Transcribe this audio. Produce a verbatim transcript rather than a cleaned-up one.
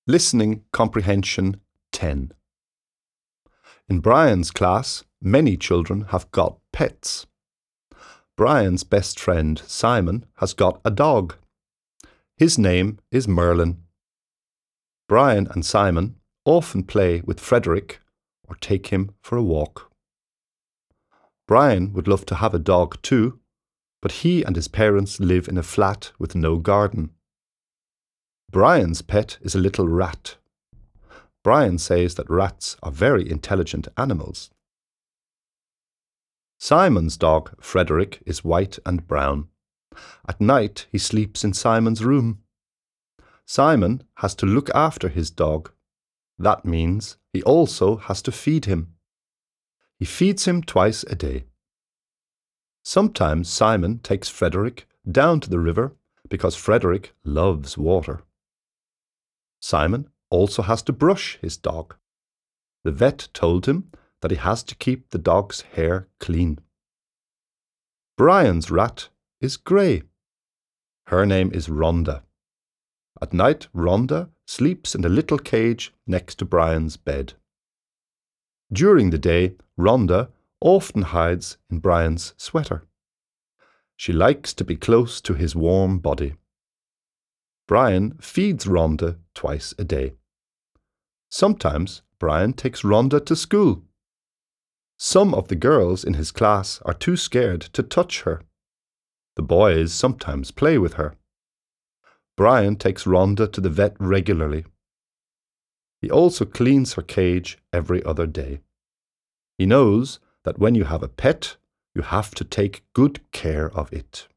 Listening Comprehension ten. In Brian's class, many children have got pets. Brian's best friend, Simon, has got a dog. His name is Merlin. Brian and Simon often play with Frederick or take him for a walk. Brian would love to have a dog too, but he and his parents live in a flat with no garden. Brian's pet is a little rat. Brian says that rats are very intelligent animals. Simon's dog, Frederick, is white and brown. At night he sleeps in Simon's room. Simon has to look after his dog. That means he also has to feed him. He feeds him twice a day. Sometimes Simon takes Frederick down to the river because Frederick loves water. Simon also has to brush his dog. The vet told him that he has to keep the dog's hair clean. Brian's rat is grey. Her name is Rhonda. At night, Rhonda sleeps in the little cage next to Brian's bed. During the day, Rhonda often hides in Brian's sweater. She likes to be close to his warm body. Brian feeds Rhonda twice a day. Sometimes Brian takes Rhonda to school. Some of the girls in his class are too scared to touch her. The boys sometimes play with her. Brian takes Rhonda to the vet regularly. He also cleans her cage every other day. He knows that when you have a pet, you have to take good care of it.